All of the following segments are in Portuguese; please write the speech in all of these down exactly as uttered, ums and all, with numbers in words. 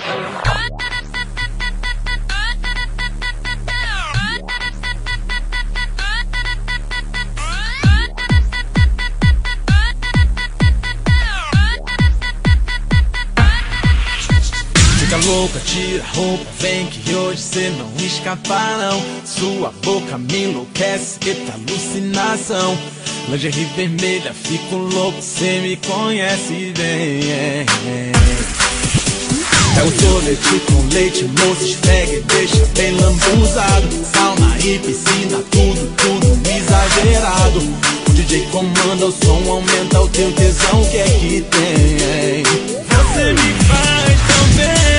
Louca, tira a roupa, vem que hoje cê não escapa não. Sua boca me enlouquece, eita alucinação. Lingerie vermelha, fico louco, cê me conhece bem. É o sorvete com leite, moça, esfrega e deixa bem lambuzado. Sauna e piscina, tudo, tudo exagerado. O D J comanda o som, aumenta o teu tesão, o que é que tem? Você me faz tão bem.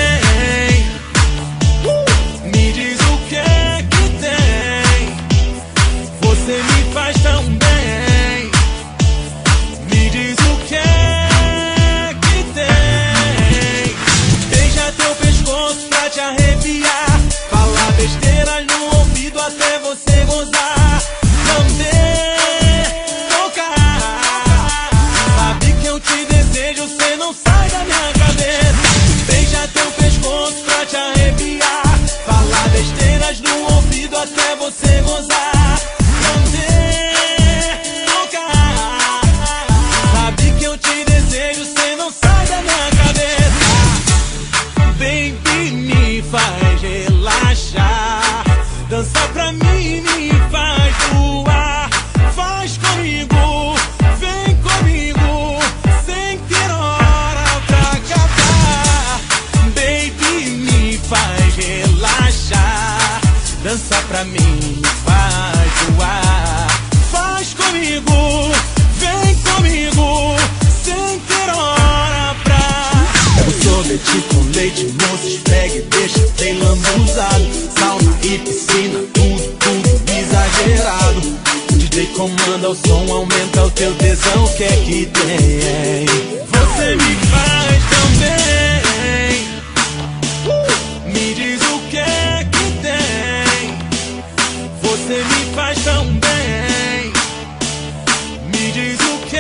Você me faz tão bem. Me diz o que é que tem. Beija teu pescoço pra te arrepiar. Fala besteiras no ouvido até você gozar. Lamber, tocar. Sabe que eu te desejo, cê não sai da minha cabeça. Beija teu pescoço pra te arrepiar. Fala besteiras no ouvido até você gozar. Faz relaxar, dança pra mim, me faz voar. Faz comigo, vem comigo, sem ter hora pra acabar. Baby, me faz relaxar, dança pra mim, me faz voar. Faz comigo, vem comigo, sem ter hora pra... É o sorvete com leite, moça, esfrega e deixa bem lambuzado. Sauna e piscina, tudo, tudo exagerado. O D J comanda o som, aumenta o teu tesão, o que é que tem? Você me faz tão bem. Me diz o que é que tem. Você me faz tão bem. Me diz o que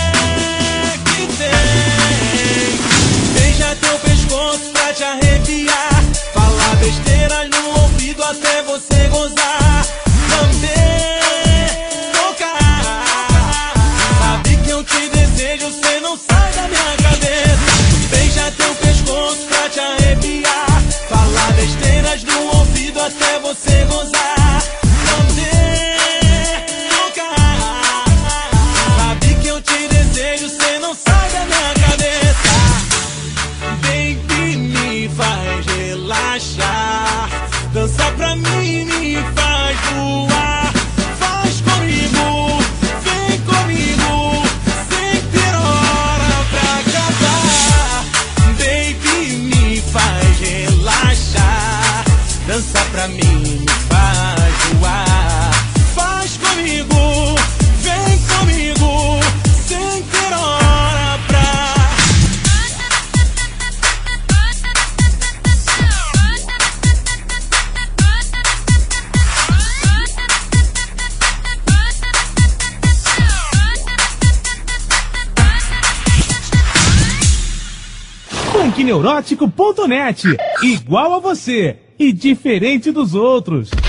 é que tem. Beija teu pescoço pra te arrepiar. Fala besteiras no ouvido até você gozar. Lamber, tocar. Sabe que eu te desejo, cê não sai da minha cabeça. Beija teu pescoço pra te arrepiar. Fala besteiras no ouvido até você gozar. Lamber, tocar. Sabe que eu te desejo, cê não sai da minha cabeça. Baby, me faz relaxar, dança pra mim, me faz voar. Faz comigo, vem comigo, sem ter hora pra acabar. Baby, me faz relaxar, dança pra mim, me faz voar. Faz comigo, vem comigo, sem ter hora pra... funk neurótico ponto net. Igual a você e diferente dos outros.